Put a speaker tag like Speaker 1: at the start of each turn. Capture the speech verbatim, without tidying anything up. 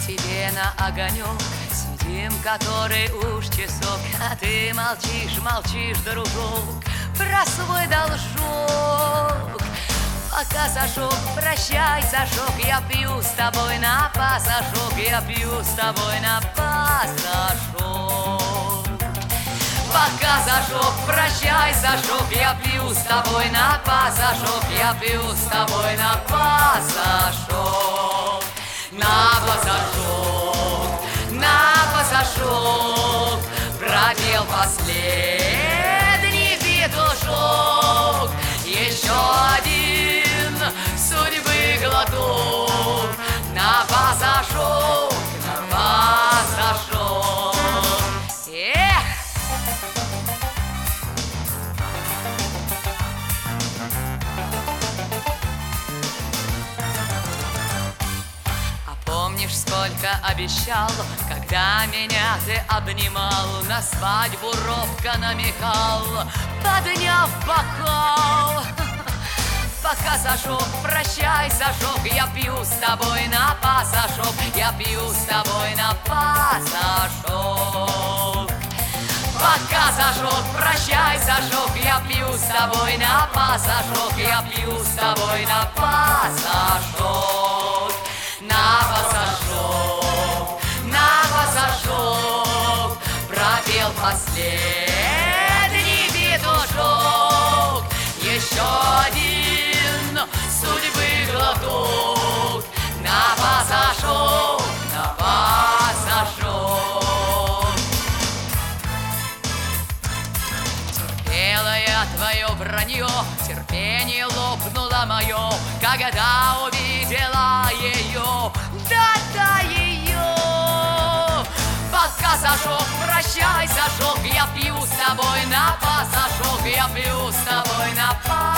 Speaker 1: тебе на огонек, сидим который уж часок, а ты молчишь, молчишь, дружок, про свой должок. Пока, Сашок, прощай, Сашок, я пью с тобой на пасашок, я пью с тобой на пасашок. Пока, Сашок, прощай, Сашок, я пью с тобой на пасашок, я пью с тобой на пасашок. На пасашок, на пасашок, пропел последний петушок. Еще один судьбы глоток, на пасашок, на пасашок. Эх! Помнишь, сколько обещал, когда меня ты обнимал, на свадьбу робко намекал, подняв бокал. Пока, Сашок, прощай, Сашок, я пью с тобой на пасашок, я пью с тобой на пасашок. Пока, Сашок, прощай, Сашок, я пью с тобой на пасашок, я пью с тобой на пасашок. На пасашок, на пасашок, пропел последний петушок. Еще один судьбы глоток, на пасашок, на пасашок. Терпела я твое вранье, терпение лопнуло мое, когда увидела ее, да-да ее. Пока, Сашок, прощай, Сашок, я пью с тобой на пасашок, я пью с тобой на пасашок.